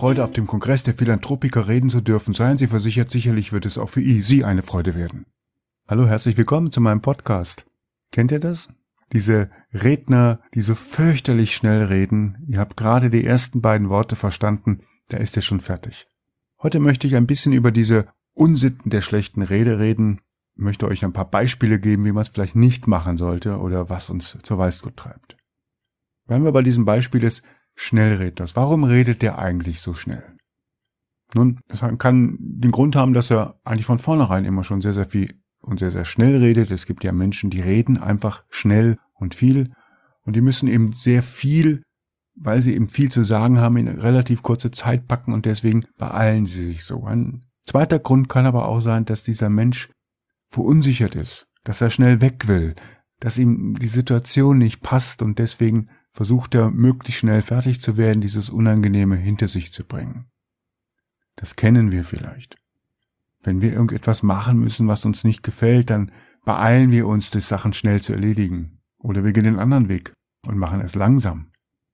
Freude, auf dem Kongress der Philanthropiker reden zu dürfen. Seien Sie versichert, sicherlich wird es auch für Sie eine Freude werden. Hallo, herzlich willkommen zu meinem Podcast. Kennt ihr das? Diese Redner, die so fürchterlich schnell reden. Ihr habt gerade die ersten beiden Worte verstanden, da ist er schon fertig. Heute möchte ich ein bisschen über diese Unsitten der schlechten Rede reden. Ich möchte euch ein paar Beispiele geben, wie man es vielleicht nicht machen sollte oder was uns zur Weißglut treibt. Bleiben wir bei diesem Beispiel des Schnellredners. Warum redet der eigentlich so schnell? Nun, das kann den Grund haben, dass er eigentlich von vornherein immer schon sehr, sehr viel und sehr, sehr schnell redet. Es gibt ja Menschen, die reden einfach schnell und viel und die müssen eben sehr viel, weil sie eben viel zu sagen haben, in relativ kurze Zeit packen und deswegen beeilen sie sich so. Ein zweiter Grund kann aber auch sein, dass dieser Mensch verunsichert ist, dass er schnell weg will, dass ihm die Situation nicht passt und deswegen versucht er, möglichst schnell fertig zu werden, dieses Unangenehme hinter sich zu bringen. Das kennen wir vielleicht. Wenn wir irgendetwas machen müssen, was uns nicht gefällt, dann beeilen wir uns, die Sachen schnell zu erledigen. Oder wir gehen den anderen Weg und machen es langsam.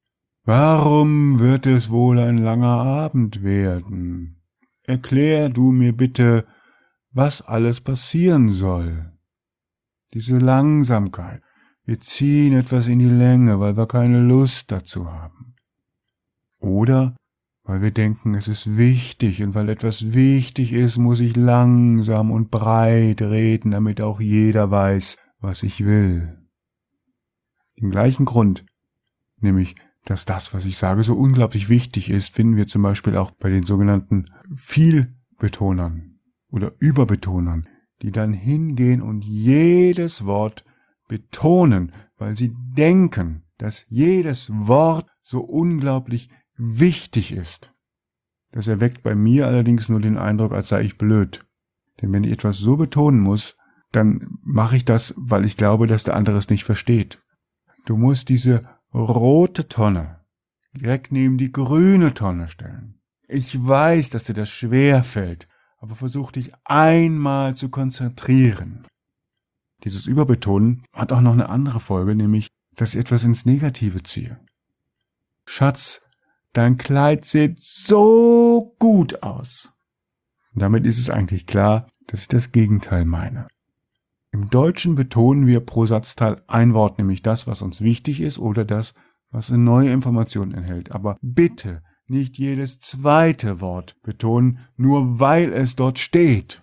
Warum wird es wohl ein langer Abend werden? Erklär du mir bitte, was alles passieren soll. Diese Langsamkeit. Wir ziehen etwas in die Länge, weil wir keine Lust dazu haben. Oder weil wir denken, es ist wichtig und weil etwas wichtig ist, muss ich langsam und breit reden, damit auch jeder weiß, was ich will. Den gleichen Grund, nämlich, dass das, was ich sage, so unglaublich wichtig ist, finden wir zum Beispiel auch bei den sogenannten Vielbetonern oder Überbetonern, die dann hingehen und jedes Wort betonen, weil sie denken, dass jedes Wort so unglaublich wichtig ist. Das erweckt bei mir allerdings nur den Eindruck, als sei ich blöd. Denn wenn ich etwas so betonen muss, dann mache ich das, weil ich glaube, dass der andere es nicht versteht. Du musst diese rote Tonne direkt neben die grüne Tonne stellen. Ich weiß, dass dir das schwer fällt, aber versuch dich einmal zu konzentrieren. Dieses Überbetonen hat auch noch eine andere Folge, nämlich, dass ich etwas ins Negative ziehe. Schatz, dein Kleid sieht so gut aus. Und damit ist es eigentlich klar, dass ich das Gegenteil meine. Im Deutschen betonen wir pro Satzteil ein Wort, nämlich das, was uns wichtig ist oder das, was eine neue Information enthält. Aber bitte nicht jedes zweite Wort betonen, nur weil es dort steht.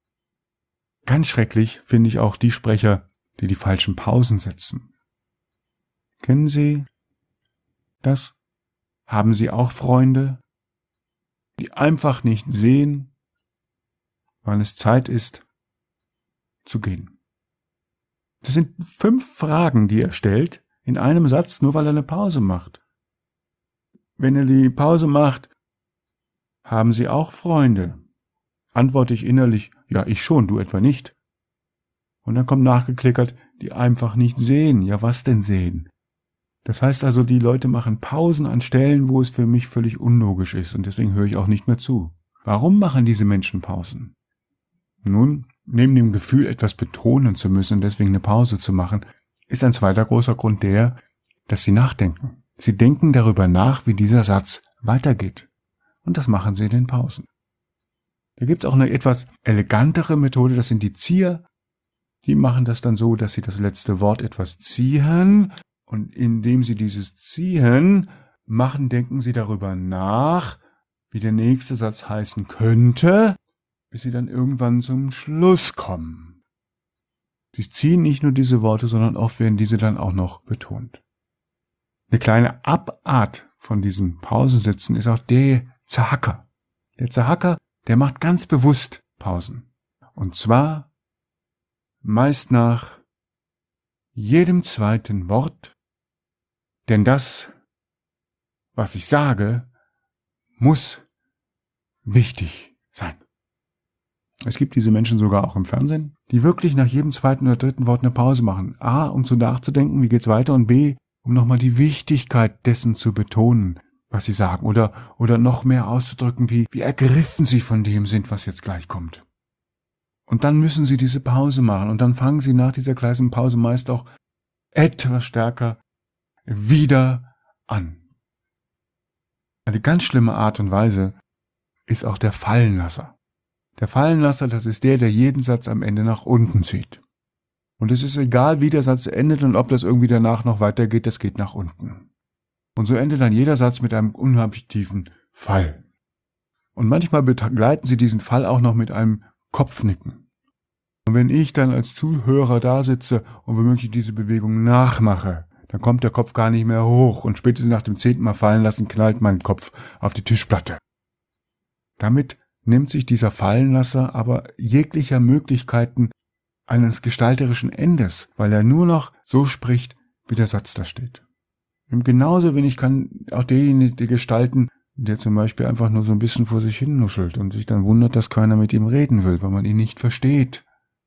Ganz schrecklich finde ich auch die Sprecher, die falschen Pausen setzen. Kennen Sie das? Haben Sie auch Freunde, die einfach nicht sehen, wann es Zeit ist, zu gehen? Das sind 5 Fragen, die er stellt, in einem Satz, nur weil er eine Pause macht. Wenn er die Pause macht, haben Sie auch Freunde? Antworte ich innerlich, ja, ich schon, du etwa nicht. Und dann kommt nachgeklickert, die einfach nicht sehen. Ja, was denn sehen? Das heißt also, die Leute machen Pausen an Stellen, wo es für mich völlig unlogisch ist und deswegen höre ich auch nicht mehr zu. Warum machen diese Menschen Pausen? Nun, neben dem Gefühl, etwas betonen zu müssen und deswegen eine Pause zu machen, ist ein zweiter großer Grund der, dass sie nachdenken. Sie denken darüber nach, wie dieser Satz weitergeht. Und das machen sie in den Pausen. Da gibt es auch eine etwas elegantere Methode, das sind die Zieher. Die machen das dann so, dass sie das letzte Wort etwas ziehen und indem sie dieses Ziehen machen, denken sie darüber nach, wie der nächste Satz heißen könnte, bis sie dann irgendwann zum Schluss kommen. Sie ziehen nicht nur diese Worte, sondern oft werden diese dann auch noch betont. Eine kleine Abart von diesen Pausensätzen ist auch der Zahacker. Der Zahacker, der macht ganz bewusst Pausen. Und zwar meist nach jedem zweiten Wort, denn das, was ich sage, muss wichtig sein. Es gibt diese Menschen sogar auch im Fernsehen, die wirklich nach jedem zweiten oder dritten Wort eine Pause machen. A, um so nachzudenken, wie geht's weiter, und B, um nochmal die Wichtigkeit dessen zu betonen, was sie sagen, oder noch mehr auszudrücken, wie ergriffen sie von dem sind, was jetzt gleich kommt. Und dann müssen sie diese Pause machen und dann fangen sie nach dieser kleinen Pause meist auch etwas stärker wieder an. Eine ganz schlimme Art und Weise ist auch der Fallenlasser. Der Fallenlasser, das ist der jeden Satz am Ende nach unten zieht. Und es ist egal, wie der Satz endet und ob das irgendwie danach noch weitergeht, das geht nach unten. Und so endet dann jeder Satz mit einem unheimlich tiefen Fall. Und manchmal begleiten sie diesen Fall auch noch mit einem Kopfnicken. Und wenn ich dann als Zuhörer da sitze und womöglich diese Bewegung nachmache, dann kommt der Kopf gar nicht mehr hoch und spätestens nach dem 10. Mal fallen lassen, knallt mein Kopf auf die Tischplatte. Damit nimmt sich dieser Fallenlasser aber jeglicher Möglichkeiten eines gestalterischen Endes, weil er nur noch so spricht, wie der Satz da steht. Und genauso wenig kann auch derjenige gestalten, der zum Beispiel einfach nur so ein bisschen vor sich hin nuschelt und sich dann wundert, dass keiner mit ihm reden will, weil man ihn nicht versteht.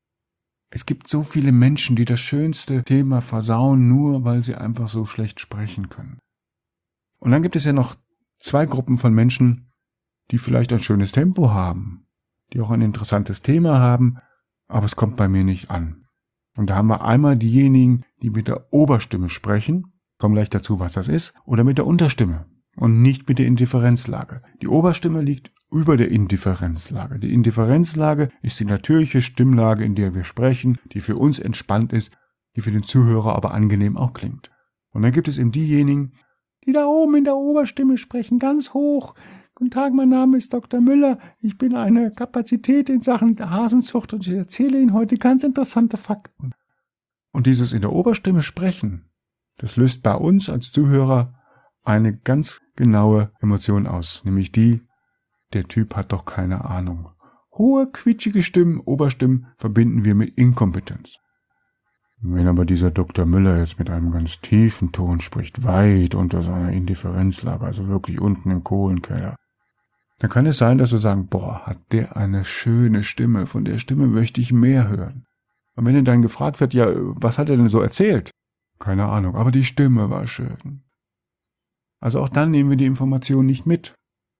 Es gibt so viele Menschen, die das schönste Thema versauen, nur weil sie einfach so schlecht sprechen können. Und dann gibt es ja noch 2 Gruppen von Menschen, die vielleicht ein schönes Tempo haben, die auch ein interessantes Thema haben, aber es kommt bei mir nicht an. Und da haben wir einmal diejenigen, die mit der Oberstimme sprechen, kommen gleich dazu, was das ist, oder mit der Unterstimme und nicht mit der Indifferenzlage. Die Oberstimme liegt über der Indifferenzlage. Die Indifferenzlage ist die natürliche Stimmlage, in der wir sprechen, die für uns entspannt ist, die für den Zuhörer aber angenehm auch klingt. Und dann gibt es eben diejenigen, die da oben in der Oberstimme sprechen, ganz hoch. Guten Tag, mein Name ist Dr. Müller. Ich bin eine Kapazität in Sachen Hasenzucht und ich erzähle Ihnen heute ganz interessante Fakten. Und dieses in der Oberstimme sprechen, das löst bei uns als Zuhörer eine ganz genaue Emotion aus, nämlich die, der Typ hat doch keine Ahnung. Hohe, quietschige Stimmen, Oberstimmen verbinden wir mit Inkompetenz. Wenn aber dieser Dr. Müller jetzt mit einem ganz tiefen Ton spricht, weit unter seiner Indifferenzlage, also wirklich unten im Kohlenkeller, dann kann es sein, dass wir sagen, boah, hat der eine schöne Stimme, von der Stimme möchte ich mehr hören. Und wenn dann gefragt wird, ja, was hat er denn so erzählt? Keine Ahnung, aber die Stimme war schön. Also auch dann nehmen wir die Information nicht mit.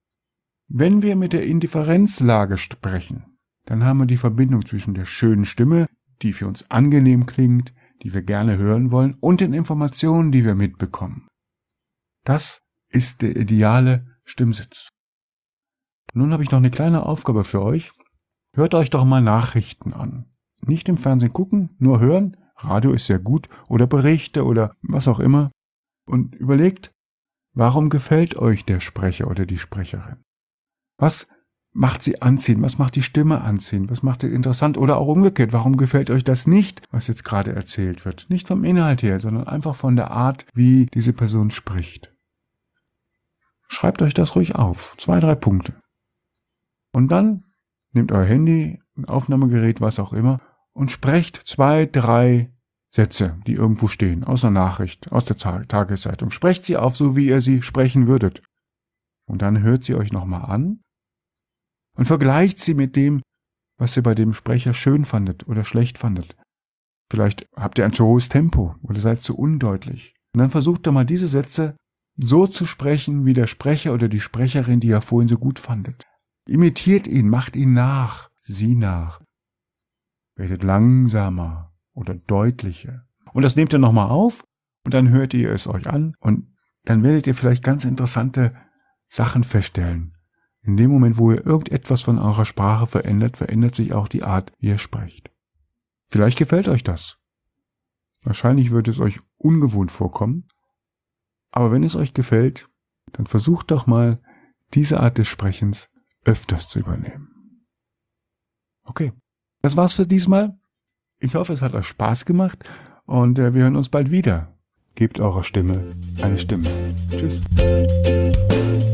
Wenn wir mit der Indifferenzlage sprechen, dann haben wir die Verbindung zwischen der schönen Stimme, die für uns angenehm klingt, die wir gerne hören wollen, und den Informationen, die wir mitbekommen. Das ist der ideale Stimmsitz. Nun habe ich noch eine kleine Aufgabe für euch. Hört euch doch mal Nachrichten an. Nicht im Fernsehen gucken, nur hören. Radio ist sehr gut. Oder Berichte oder was auch immer. Und überlegt, warum gefällt euch der Sprecher oder die Sprecherin? Was macht sie anziehen? Was macht die Stimme anziehen? Was macht sie interessant? Oder auch umgekehrt, warum gefällt euch das nicht, was jetzt gerade erzählt wird? Nicht vom Inhalt her, sondern einfach von der Art, wie diese Person spricht. Schreibt euch das ruhig auf. 2, 3 Punkte. Und dann nehmt euer Handy, ein Aufnahmegerät, was auch immer, und sprecht 2, 3 Sätze, die irgendwo stehen, aus einer Nachricht, aus der Tageszeitung. Sprecht sie auf, so wie ihr sie sprechen würdet. Und dann hört sie euch nochmal an und vergleicht sie mit dem, was ihr bei dem Sprecher schön fandet oder schlecht fandet. Vielleicht habt ihr ein zu hohes Tempo oder seid zu undeutlich. Und dann versucht doch mal diese Sätze so zu sprechen, wie der Sprecher oder die Sprecherin, die ihr vorhin so gut fandet. Imitiert ihn, macht ihn nach, sie nach. Werdet langsamer oder deutlicher. Und das nehmt ihr nochmal auf und dann hört ihr es euch an und dann werdet ihr vielleicht ganz interessante Sachen feststellen. In dem Moment, wo ihr irgendetwas von eurer Sprache verändert, verändert sich auch die Art, wie ihr sprecht. Vielleicht gefällt euch das. Wahrscheinlich wird es euch ungewohnt vorkommen. Aber wenn es euch gefällt, dann versucht doch mal, diese Art des Sprechens öfters zu übernehmen. Okay, das war's für diesmal. Ich hoffe, es hat euch Spaß gemacht und wir hören uns bald wieder. Gebt eurer Stimme eine Stimme. Tschüss.